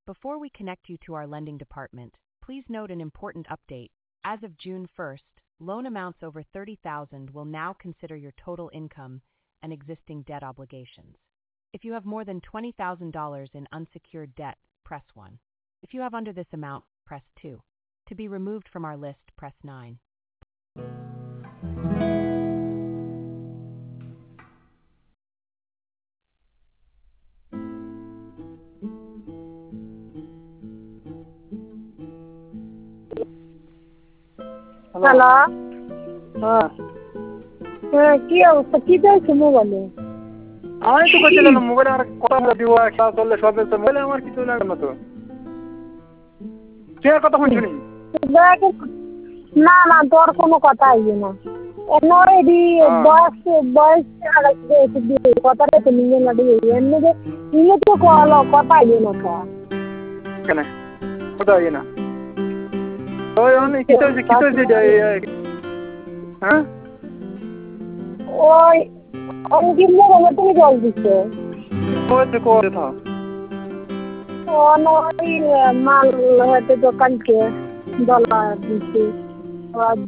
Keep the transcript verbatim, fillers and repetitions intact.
Before we connect you to our lending department, please note an important update. As of June first, loan amounts over thirty thousand dollars will now consider your total income and existing debt obligations. If you have more than twenty thousand dollars in unsecured debt, press one. If you have under this amount, press two. To be removed from our list, press nine. Hello, হ্যাঁ হ্যাঁ কি অবস্থা? কি চাইছো মোবাইলে? আমি তো বলছিলাম মোবাইলে আমার কথা বলে দিব একটা চললে সব তো মোবাইলে আমার কিছু লাগে না তো কে কথা শুনি না না তোর কোনো কথা আইবে না এমন এডি বয়স বয়স কথাটা তো নিয়ে না দিয়ে এমনি যে নিয়ে তো কল কথা আইবে না কা কেন কথা আইবে না ওই আমি কিছু কিছু যে হ্যাঁ ওই আমি কিনবো বলে তুমি জল দিচ্ছে ওই তো করে থা ও নয় মাল হয়তো দোকানকে ডলার দিচ্ছে